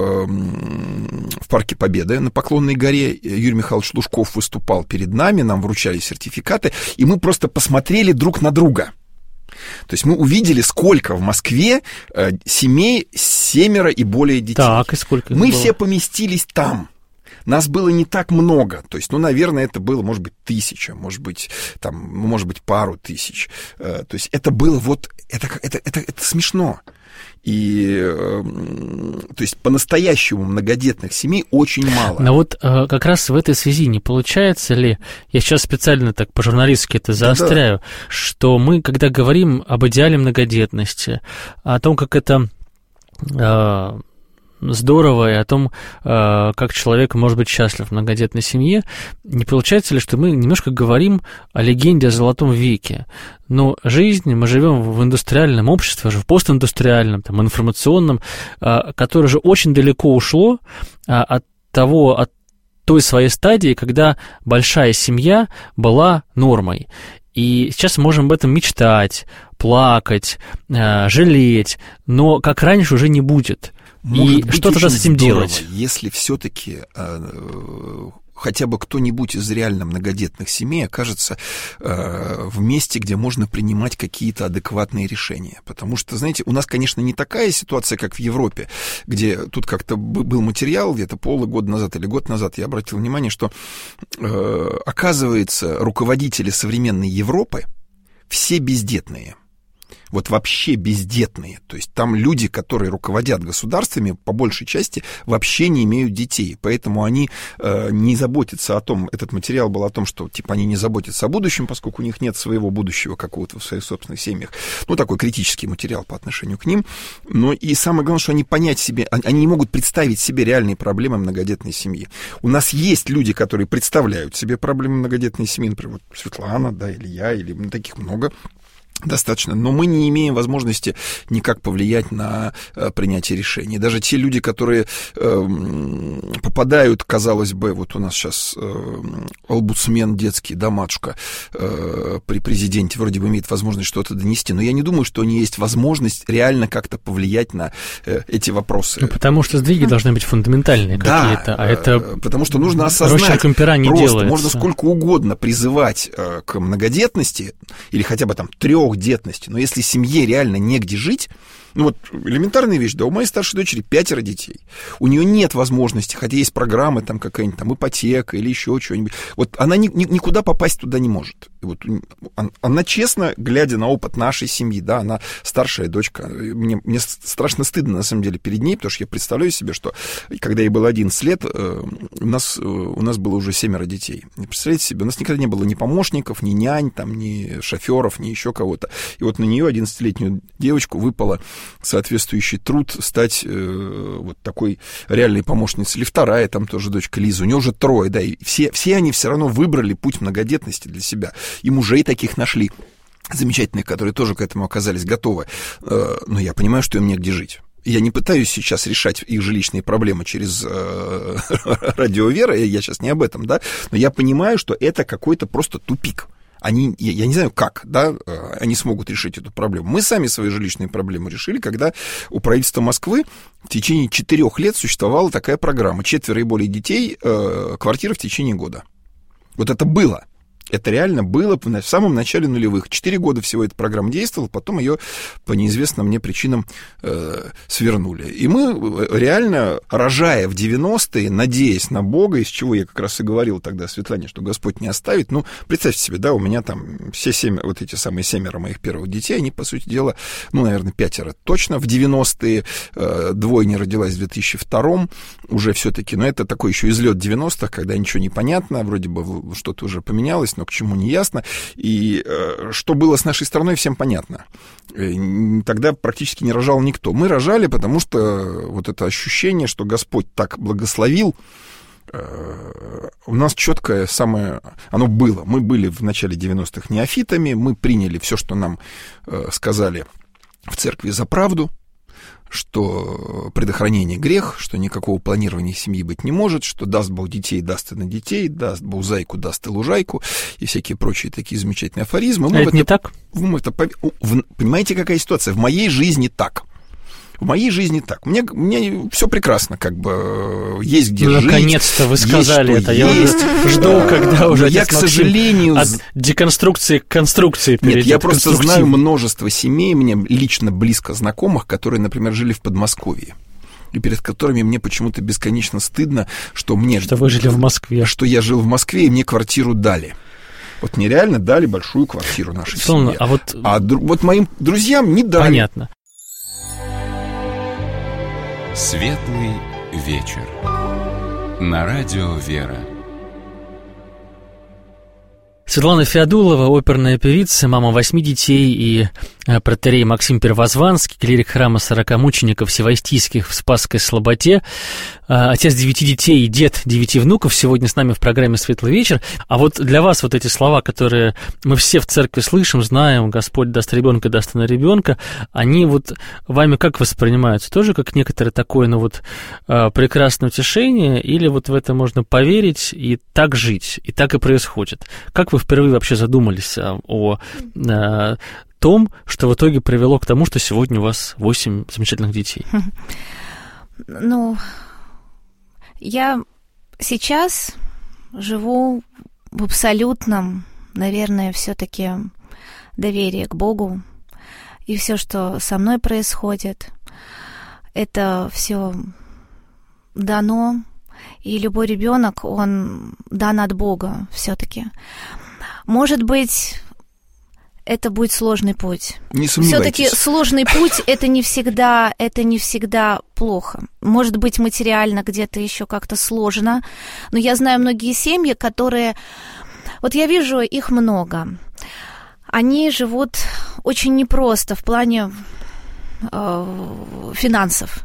в Парке Победы на Поклонной горе. Юрий Михайлович Лужков выступал перед нами, нам вручали сертификаты, и мы просто посмотрели друг на друга. То есть мы увидели, сколько в Москве э, семей семеро и более детей. Так, и сколько мы было? Все поместились там. Нас было не так много. То есть, ну, наверное, это было, может быть, тысяча, может быть, там, может быть, пару тысяч. Э, то есть это было вот... Это, это, это, это смешно. И, э, то есть, по-настоящему многодетных семей очень мало. Но вот э, как раз в этой связи не получается ли, я сейчас специально так по-журналистски это заостряю, да-да. что мы, когда говорим об идеале многодетности, о том, как это... Э, здорово и о том, как человек может быть счастлив в многодетной семье, не получается ли, что мы немножко говорим о легенде о золотом веке? Но жизнь, мы живем в индустриальном обществе, в постиндустриальном, там, информационном, которое же очень далеко ушло от того, от той своей стадии, когда большая семья была нормой. И сейчас мы можем об этом мечтать, плакать, жалеть, но как раньше уже не будет. Может и быть, что тогда с этим здорово, делать? Если все-таки э, хотя бы кто-нибудь из реально многодетных семей окажется э, в месте, где можно принимать какие-то адекватные решения. Потому что, знаете, у нас, конечно, не такая ситуация, как в Европе, где тут как-то был материал где-то полгода назад или год назад, я обратил внимание, что, э, оказывается, руководители современной Европы все бездетные. Вот вообще бездетные. То есть там люди, которые руководят государствами, по большей части вообще не имеют детей. Поэтому они э, не заботятся о том, этот материал был о том, что типа они не заботятся о будущем, поскольку у них нет своего будущего какого-то в своих собственных семьях. Ну, такой критический материал по отношению к ним. Но и самое главное, что они понять себе, они не могут представить себе реальные проблемы многодетной семьи. У нас есть люди, которые представляют себе проблемы многодетной семьи, например, вот Светлана, да, или я, или ну, таких много. Достаточно, но мы не имеем возможности никак повлиять на э, принятие решений. Даже те люди, которые э, попадают, казалось бы, вот у нас сейчас э, омбудсмен детский, да, матушка, э, при президенте вроде бы имеет возможность что-то донести, но я не думаю, что у нее есть возможность реально как-то повлиять на э, эти вопросы. Ну, потому что сдвиги mm. должны быть фундаментальные какие-то, да, а это... потому что нужно осознать, не просто делается. Можно сколько угодно призывать э, к многодетности, или хотя бы там трех детности, но если семье реально негде жить, ну вот элементарная вещь, да, у моей старшей дочери пятеро детей, у нее нет возможности, хотя есть программы, там какая-нибудь там ипотека или еще что-нибудь, вот она ни, ни, никуда попасть туда не может. Вот, она, она честно, глядя на опыт нашей семьи, да, она старшая дочка, мне, мне страшно стыдно на самом деле перед ней, потому что я представляю себе, что когда ей было одиннадцать лет, у нас, у нас было уже семеро детей. Представляете себе, у нас никогда не было ни помощников, ни нянь, там, ни шоферов, ни еще кого-то. И вот на нее, одиннадцатилетнюю девочку, выпало соответствующий труд стать э, вот такой реальной помощницей. Или вторая, там тоже дочка Лиза, у нее уже трое, да, и все, все они все равно выбрали путь многодетности для себя. И мужей таких нашли, замечательных, которые тоже к этому оказались готовы. Э, но я понимаю, что им негде жить. Я не пытаюсь сейчас решать их жилищные проблемы через э, радио Вера, я сейчас не об этом, да, но я понимаю, что это какой-то просто тупик. Они, я, я не знаю, как, да, они смогут решить эту проблему. Мы сами свои жилищные проблемы решили, когда у правительства Москвы в течение четырех лет существовала такая программа. Четверо и более детей, э, квартира в течение года. Вот это было. Это реально было в самом начале нулевых. Четыре года всего эта программа действовала, потом ее по неизвестным мне причинам э, свернули. И мы реально, рожая в девяностые, надеясь на Бога, из чего я как раз и говорил тогда Светлане, что Господь не оставит. Ну, представьте себе, да, у меня там все семь, вот эти самые семеро моих первых детей, они, по сути дела, ну, наверное, пятеро точно. В девяностые э, двойня родилась в две тысячи втором уже все-таки, но это такой еще излет девяностых, когда ничего не понятно, вроде бы что-то уже поменялось, но к чему не ясно. И э, что было с нашей страной, всем понятно. Э, тогда практически не рожал никто. Мы рожали, потому что вот это ощущение, что Господь так благословил, э, у нас четкое самое... Оно было. Мы были в начале девяностых неофитами, мы приняли все, что нам э, сказали в церкви за правду, что предохранение грех, что никакого планирования семьи быть не может, что даст Бог детей, даст и на детей, даст Бог зайку, даст и лужайку, и всякие прочие такие замечательные афоризмы. А это не так? Мы это, понимаете, какая ситуация? В моей жизни так. В моей жизни так. Мне, мне все прекрасно, как бы есть где ну, жить. Наконец-то вы сказали есть, это. Я есть. уже жду, когда уже я, к сожалению, от деконструкции к конструкции перейдет. Нет, я просто знаю множество семей, мне лично близко знакомых, которые, например, жили в Подмосковье, и перед которыми мне почему-то бесконечно стыдно, что мне... Что вы жили в Москве. Что я жил в Москве, и мне квартиру дали. Вот мне реально дали большую квартиру нашей Словно, семье. А вот... а вот моим друзьям не дали. Понятно. Светлый вечер. На радио Вера. Светлана Феодулова, оперная певица, мама восьми детей, и протоиерей Максим Первозванский, клирик храма сорока мучеников Всевоистийских в Спасской Слободе, отец девяти детей и дед девяти внуков, сегодня с нами в программе «Светлый вечер». А вот для вас вот эти слова, которые мы все в церкви слышим, знаем, Господь даст ребенка, даст на ребенка, они вот вами как воспринимаются? Тоже как некоторое такое, ну вот, прекрасное утешение, или вот в это можно поверить и так жить, и так и происходит? Как вы впервые вообще задумались о, о, о том, что в итоге привело к тому, что сегодня у вас восемь замечательных детей? Ну, я сейчас живу в абсолютном, наверное, все-таки доверии к Богу, и все, что со мной происходит, это все дано, и любой ребенок, он дан от Бога все-таки. Может быть, это будет сложный путь. Не сомневайтесь. Все-таки сложный путь это не всегда, это не всегда плохо. Может быть, материально где-то еще как-то сложно, но я знаю многие семьи, которые, вот я вижу их много. Они живут очень непросто в плане э, финансов,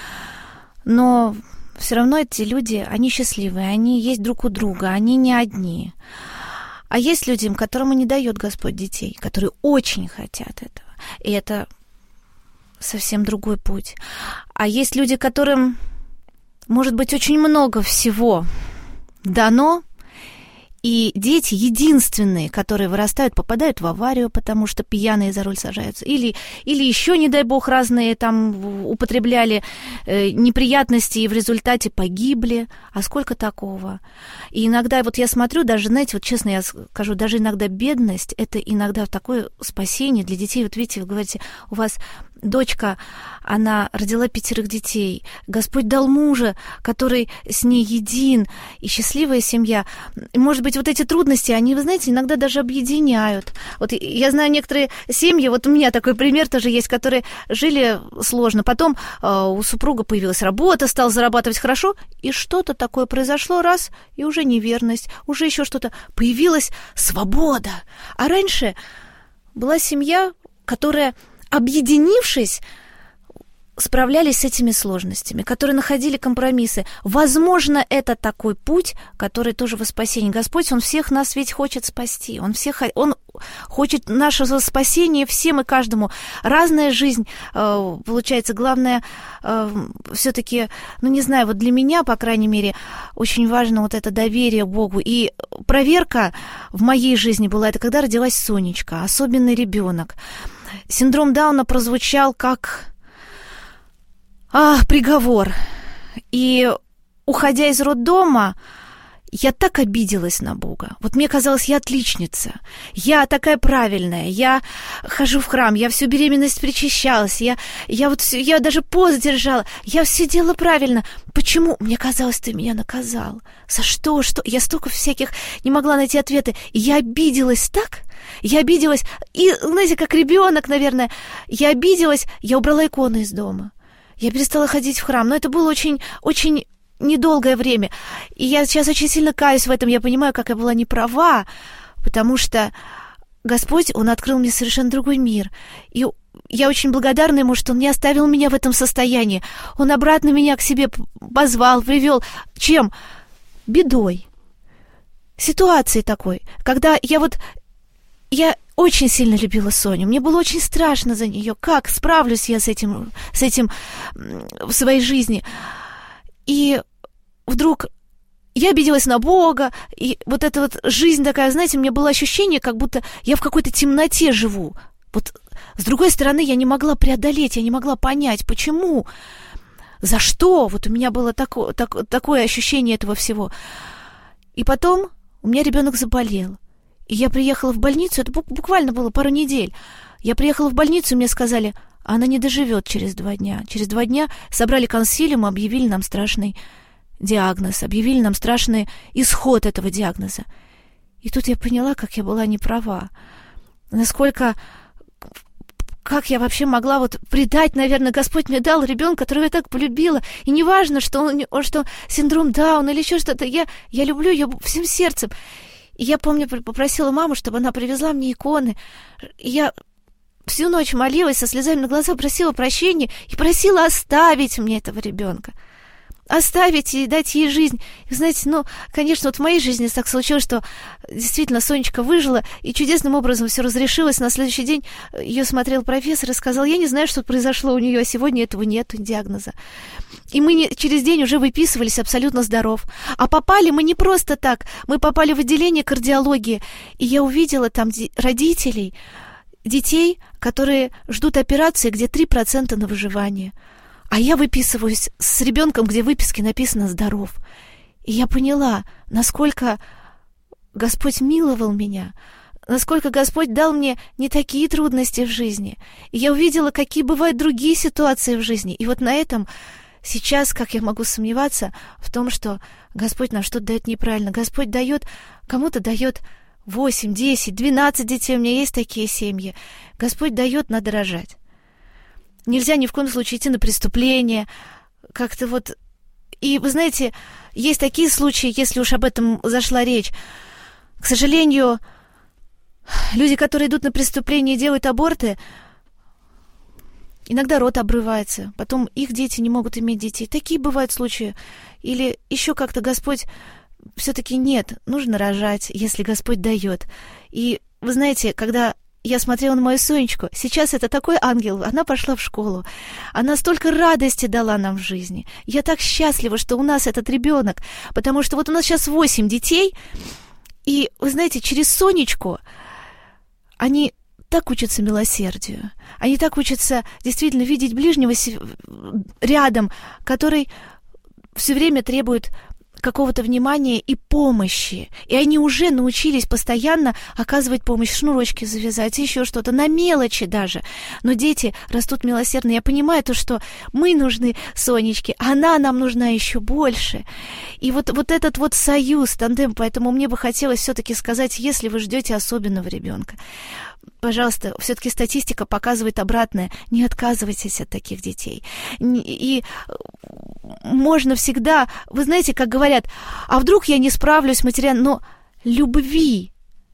но все равно эти люди, они счастливые, они есть друг у друга, они не одни. А есть люди, которым не дает Господь детей, которые очень хотят этого. И это совсем другой путь. А есть люди, которым, может быть, очень много всего дано, и дети единственные, которые вырастают, попадают в аварию, потому что пьяные за руль сажаются. Или, или еще, не дай бог, разные там употребляли э, неприятности и в результате погибли. А сколько такого? И иногда, вот я смотрю, даже, знаете, вот честно я скажу, даже иногда бедность, это иногда такое спасение для детей. Вот видите, вы говорите, у вас дочка, она родила пятерых детей. Господь дал мужа, который с ней един, и счастливая семья. И, может быть, вот эти трудности, они, вы знаете, иногда даже объединяют. Вот я знаю некоторые семьи, вот у меня такой пример тоже есть, которые жили сложно. Потом э, у супруга появилась работа, стал зарабатывать хорошо, и что-то такое произошло, раз, и уже неверность, уже еще что-то. Появилась свобода. А раньше была семья, которая, объединившись, справлялись с этими сложностями, которые находили компромиссы. Возможно, это такой путь, который тоже во спасение. Господь, Он всех нас ведь хочет спасти. Он, всех, он хочет нашего спасения всем и каждому. Разная жизнь получается. Главное, все-таки, ну не знаю, вот для меня, по крайней мере, очень важно вот это доверие Богу. И проверка в моей жизни была, это когда родилась Сонечка, особенный ребенок. Синдром Дауна прозвучал как а, приговор. И, уходя из роддома, я так обиделась на Бога. Вот мне казалось, я отличница, я такая правильная, я хожу в храм, я всю беременность причащалась, я, я, вот, я даже пост держала, я все делала правильно. Почему? Мне казалось, ты меня наказал. За что? Что? Я столько всяких не могла найти ответы. И я обиделась так, я обиделась, и, знаете, как ребенок, наверное, я обиделась, я убрала иконы из дома. Я перестала ходить в храм, но это было очень, очень недолгое время. И я сейчас очень сильно каюсь в этом, я понимаю, как я была не права, потому что Господь, Он открыл мне совершенно другой мир. И я очень благодарна Ему, что Он не оставил меня в этом состоянии. Он обратно меня к себе позвал, привел. Чем? Бедой. Ситуацией такой, когда я вот... Я очень сильно любила Соню, мне было очень страшно за нее, как справлюсь я с этим, с этим в своей жизни. И вдруг я обиделась на Бога, и вот эта вот жизнь такая, знаете, у меня было ощущение, как будто я в какой-то темноте живу. Вот с другой стороны, я не могла преодолеть, я не могла понять, почему, за что. Вот у меня было тако, так, такое ощущение этого всего. И потом у меня ребенок заболел. И я приехала в больницу, это буквально было пару недель. Я приехала в больницу, и мне сказали, она не доживет через два дня. Через два дня собрали консилиум, объявили нам страшный диагноз, объявили нам страшный исход этого диагноза. И тут я поняла, как я была не права. Насколько... Как я вообще могла вот предать, наверное, Господь мне дал ребенка, которого я так полюбила. И неважно, что он, что синдром Дауна или еще что-то, я, я люблю ее всем сердцем. И я помню, попросила маму, чтобы она привезла мне иконы. И я всю ночь молилась, со слезами на глазах, просила прощения и просила оставить мне этого ребенка. Оставить и дать ей жизнь. И, знаете, ну, конечно, вот в моей жизни так случилось, что действительно Сонечка выжила, и чудесным образом все разрешилось. На следующий день ее смотрел профессор и сказал: я не знаю, что произошло у нее, а сегодня этого нет диагноза. И мы не, через день уже выписывались абсолютно здоров. А попали мы не просто так, мы попали в отделение кардиологии, и я увидела там родителей, детей, которые ждут операции, где три процента на выживание. А я выписываюсь с ребенком, где в выписке написано «здоров». И я поняла, насколько Господь миловал меня, насколько Господь дал мне не такие трудности в жизни. И я увидела, какие бывают другие ситуации в жизни. И вот на этом сейчас, как я могу сомневаться в том, что Господь нам что-то дает неправильно. Господь дает, кому-то дает восемь, десять, двенадцать детей. У меня есть такие семьи. Господь дает, надо рожать. Нельзя ни в коем случае идти на преступление, как-то вот... И, вы знаете, есть такие случаи, если уж об этом зашла речь. К сожалению, люди, которые идут на преступление и делают аборты, иногда род обрывается, потом их дети не могут иметь детей. Такие бывают случаи. Или еще как-то Господь все-таки нет, нужно рожать, если Господь дает. И, вы знаете, когда... Я смотрела на мою Сонечку. Сейчас это такой ангел. Она пошла в школу. Она столько радости дала нам в жизни. Я так счастлива, что у нас этот ребенок. Потому что вот у нас сейчас восемь детей. И, вы знаете, через Сонечку они так учатся милосердию. Они так учатся действительно видеть ближнего рядом, который все время требует какого-то внимания и помощи. И они уже научились постоянно оказывать помощь, шнурочки завязать, еще что-то, на мелочи даже. Но дети растут милосердно. Я понимаю то, что мы нужны Сонечке, а она нам нужна еще больше. И вот, вот этот вот союз, тандем, поэтому мне бы хотелось все-таки сказать, если вы ждете особенного ребенка, пожалуйста, все-таки статистика показывает обратное. Не отказывайтесь от таких детей. И можно всегда, вы знаете, как говорят, а вдруг я не справлюсь материально, но любви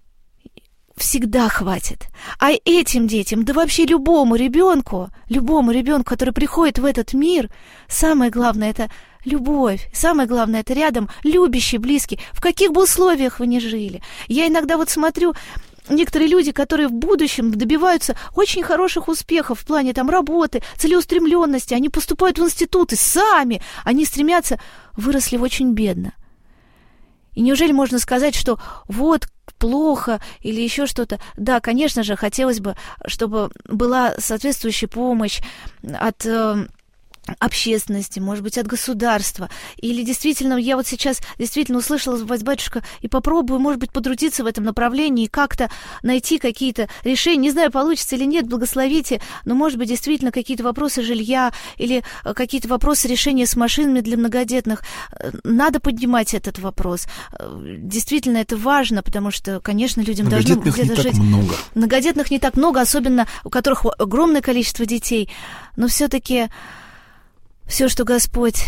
всегда хватит. А этим детям, да вообще любому ребенку, любому ребенку, который приходит в этот мир, самое главное это любовь. Самое главное это рядом любящий, близкий. В каких бы условиях вы ни жили. Я иногда вот смотрю, некоторые люди, которые в будущем добиваются очень хороших успехов в плане там работы, целеустремленности, они поступают в институты сами, они стремятся, выросли очень бедно. И неужели можно сказать, что вот плохо или еще что-то? Да, конечно же, хотелось бы, чтобы была соответствующая помощь от общественности, может быть, от государства. Или действительно, я вот сейчас действительно услышала, батюшка, и попробую, может быть, потрудиться в этом направлении и как-то найти какие-то решения. Не знаю, получится или нет, благословите, но, может быть, действительно какие-то вопросы жилья или какие-то вопросы решения с машинами для многодетных. Надо поднимать этот вопрос. Действительно, это важно, потому что, конечно, людям должно где-то жить. Много. Многодетных не так много, особенно у которых огромное количество детей. Но все-таки все, что Господь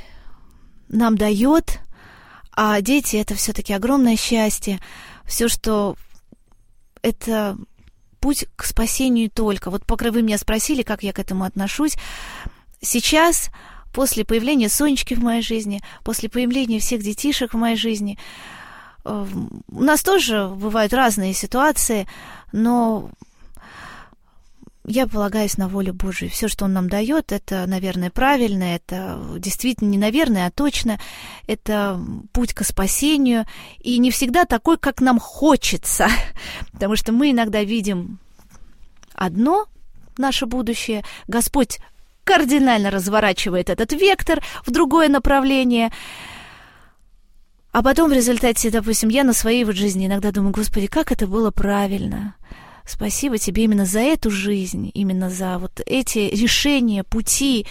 нам дает, а дети — это все-таки огромное счастье, все, что это путь к спасению только. Вот пока вы меня спросили, как я к этому отношусь, сейчас, после появления Сонечки в моей жизни, после появления всех детишек в моей жизни, у нас тоже бывают разные ситуации, но я полагаюсь на волю Божию. Все, что Он нам дает, это, наверное, правильно, это действительно не наверное, а точно. Это путь к спасению. И не всегда такой, как нам хочется. Потому что мы иногда видим одно наше будущее. Господь кардинально разворачивает этот вектор в другое направление. А потом в результате, допустим, я на своей вот жизни иногда думаю: Господи, как это было правильно. Спасибо тебе именно за эту жизнь, именно за вот эти решения, пути.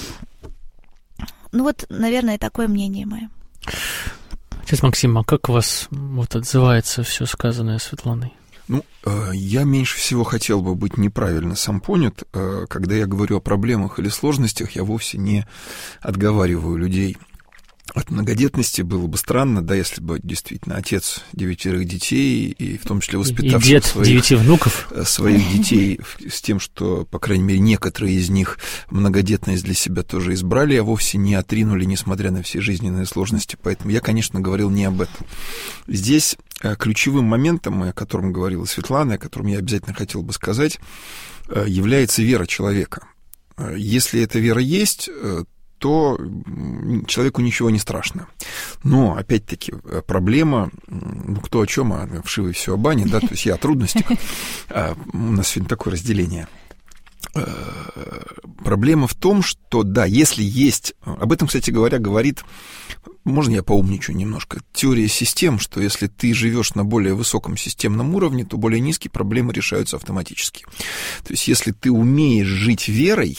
Ну вот, наверное, такое мнение мое. Отец Максим, а как у вас вот отзывается все сказанное Светланой? Ну, я меньше всего хотел бы быть неправильно сам понят. Когда я говорю о проблемах или сложностях, я вовсе не отговариваю людей от многодетности. Было бы странно, да, если бы действительно отец девятерых детей, и в том числе воспитавший и дед своих, девяти внуков. своих детей с тем, что, по крайней мере, некоторые из них многодетность для себя тоже избрали, а вовсе не отринули, несмотря на все жизненные сложности. Поэтому я, конечно, говорил не об этом. Здесь ключевым моментом, о котором говорила Светлана, о котором я обязательно хотел бы сказать, является вера человека. Если эта вера есть, то человеку ничего не страшно. Но, опять-таки, проблема, ну, кто о чем, а вшивый все о бане, да, то есть я о трудностях. У нас сегодня такое разделение. Проблема в том, что, да, если есть... Об этом, кстати говоря, говорит... Можно я поумничаю немножко? Теория систем, что если ты живешь на более высоком системном уровне, то более низкие проблемы решаются автоматически. То есть если ты умеешь жить верой,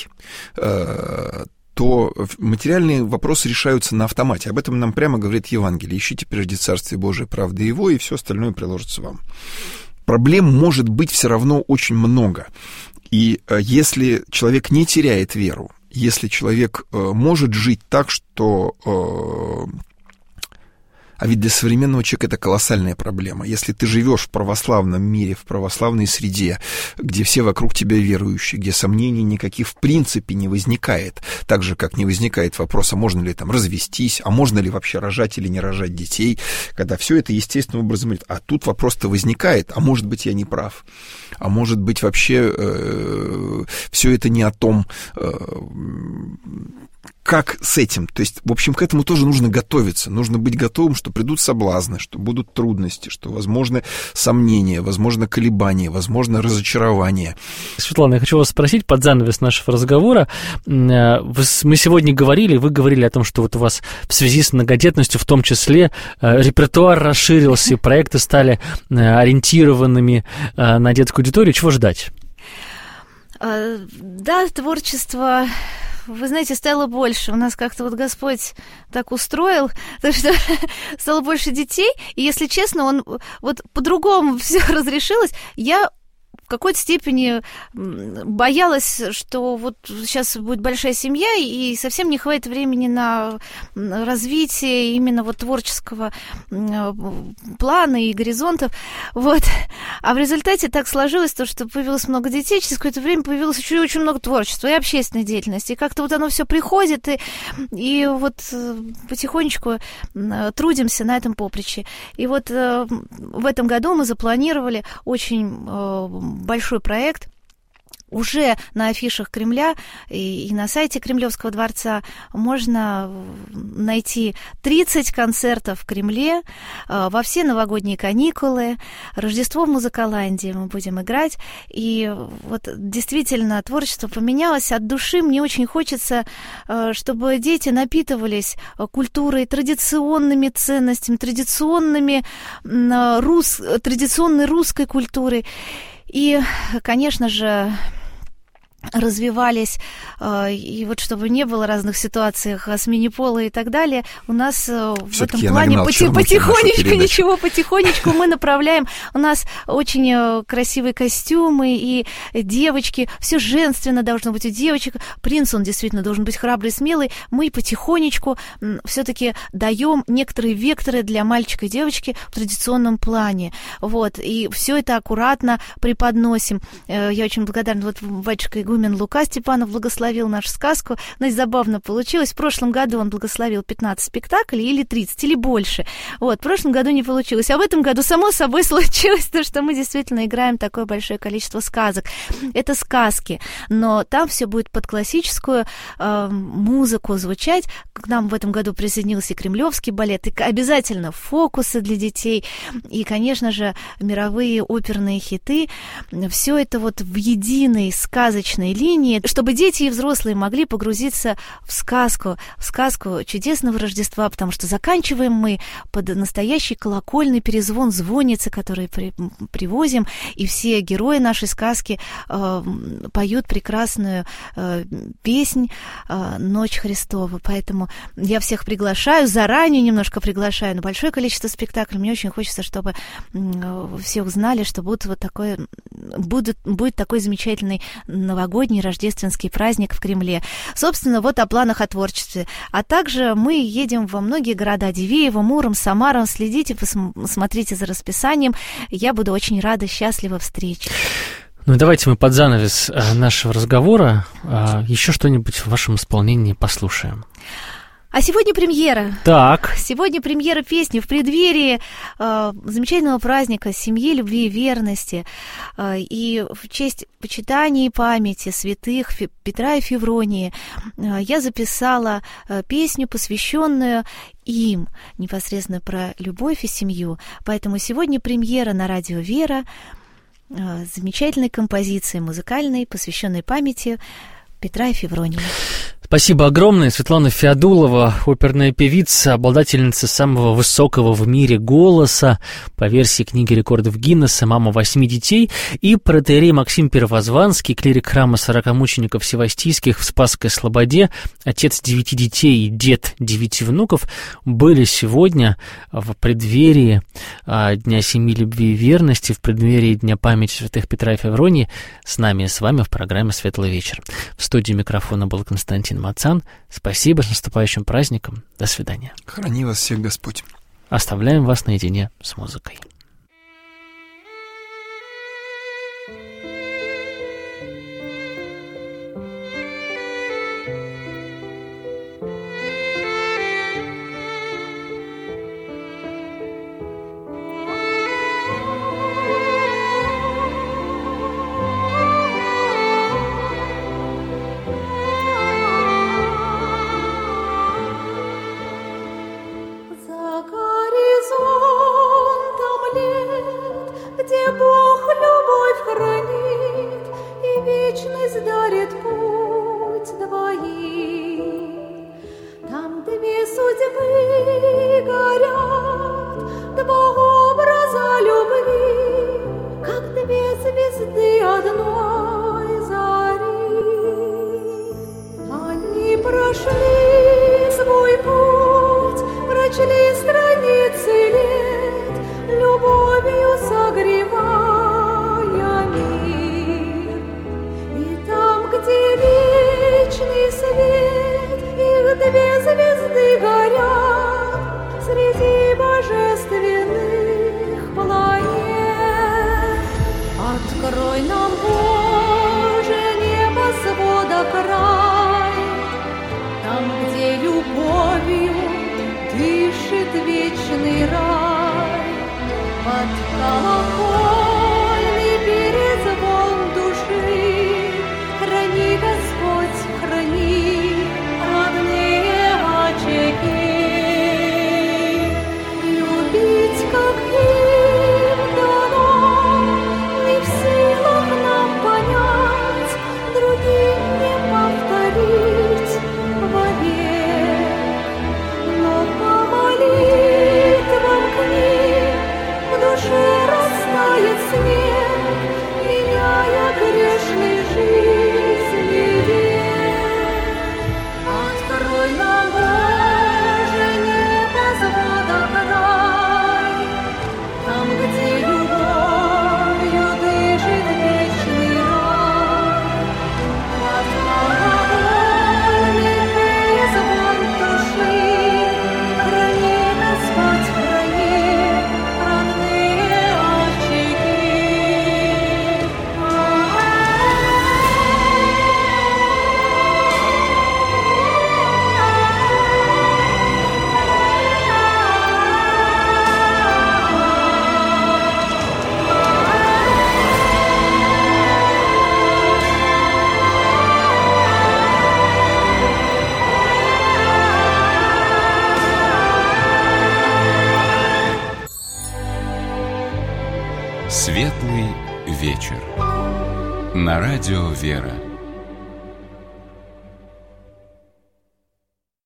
то материальные вопросы решаются на автомате. Об этом нам прямо говорит Евангелие. Ищите прежде Царствие Божие, правды Его, и все остальное приложится вам. Проблем может быть все равно очень много. И если человек не теряет веру, если человек может жить так, что... А ведь для современного человека это колоссальная проблема. Если ты живешь в православном мире, в православной среде, где все вокруг тебя верующие, где сомнений никаких в принципе не возникает, так же, как не возникает вопрос, а можно ли там развестись, а можно ли вообще рожать или не рожать детей, когда все это естественным образом идет. А тут вопрос-то возникает, а может быть, я не прав, а может быть, вообще э, все это не о том... Э, как с этим? То есть, в общем, к этому тоже нужно готовиться. Нужно быть готовым, что придут соблазны, что будут трудности, что возможны сомнения, возможно колебания, возможно разочарование. Светлана, я хочу вас спросить под занавес нашего разговора. Мы сегодня говорили, вы говорили о том, что вот у вас в связи с многодетностью в том числе репертуар расширился, и проекты стали ориентированными на детскую аудиторию. Чего ждать? Да, творчество... Вы знаете, стало больше. У нас как-то вот Господь так устроил, то что стало больше детей. И, если честно, он вот по-другому все разрешилось. Я в какой-то степени боялась, что вот сейчас будет большая семья, и совсем не хватит времени на развитие именно вот творческого плана и горизонтов. Вот. А в результате так сложилось то, что появилось много детей, через какое-то время появилось еще очень много творчества и общественной деятельности. И как-то вот оно все приходит, и, и вот потихонечку трудимся на этом поприще. И вот в этом году мы запланировали очень большой проект. Уже на афишах Кремля и, и на сайте Кремлевского дворца можно найти тридцать концертов в Кремле э, во все новогодние каникулы. Рождество в Музыкаландии мы будем играть. И вот действительно творчество поменялось. От души мне очень хочется, э, чтобы дети напитывались культурой, традиционными ценностями, традиционными, э, рус, традиционной русской культурой. И, конечно же, развивались, и вот чтобы не было разных ситуациях о смене пола и так далее, у нас в этом плане поти- потихонечку, ничего, потихонечку мы направляем. У нас очень красивые костюмы, и девочки, все женственно должно быть у девочек. Принц, он действительно должен быть храбрый, смелый. Мы потихонечку все-таки даем некоторые векторы для мальчика и девочки в традиционном плане. Вот, и все это аккуратно преподносим. Я очень благодарна, вот батюшка игумен Лука Степанов благословил нашу сказку. Значит, забавно получилось. В прошлом году он благословил пятнадцать спектаклей, или тридцать, или больше. Вот, в прошлом году не получилось. А в этом году, само собой, случилось то, что мы действительно играем такое большое количество сказок. Это сказки, но там все будет под классическую э, музыку звучать. К нам в этом году присоединился и Кремлевский балет, и обязательно фокусы для детей, и, конечно же, мировые оперные хиты. Все это вот в единой сказочной линии, чтобы дети и взрослые могли погрузиться в сказку, в сказку чудесного Рождества, потому что заканчиваем мы под настоящий колокольный перезвон звонницы, который при, привозим, и все герои нашей сказки э, поют прекрасную э, песнь э, «Ночь Христова». Поэтому я всех приглашаю, заранее немножко приглашаю на большое количество спектаклей. Мне очень хочется, чтобы э, все узнали, что будет вот такое будет, будет такой замечательный новогодний рождественский праздник в Кремле. Собственно, вот о планах о творчестве. А также мы едем во многие города: Дивеево, Муром, Самара. Следите, посмотрите за расписанием. Я буду очень рада, счастлива встрече. Ну, давайте мы под занавес нашего разговора еще что-нибудь в вашем исполнении послушаем. А сегодня премьера. Так. Сегодня премьера песни в преддверии э, замечательного праздника семьи, любви и верности. Э, и в честь почитания и памяти святых Фи- Петра и Февронии э, я записала э, песню, посвященную им, непосредственно про любовь и семью. Поэтому сегодня премьера на радио «Вера» э, замечательной композиции музыкальной, посвященной памяти Петра и Февронии. Спасибо огромное. Светлана Феодулова, оперная певица, обладательница самого высокого в мире голоса по версии книги рекордов Гиннесса, мама восьми детей, и протоиерей Максим Первозванский, клирик храма сорокамучеников Севастийских в Спасской Слободе, отец девяти детей и дед девяти внуков, были сегодня в преддверии Дня семьи, любви и верности, в преддверии Дня памяти святых Петра и Февронии с нами и с вами в программе «Светлый вечер». В студии микрофона был Константин Мацан. Спасибо, с наступающим праздником. До свидания. Храни вас всех Господь. Оставляем вас наедине с музыкой. Светлый вечер. На радио «Вера».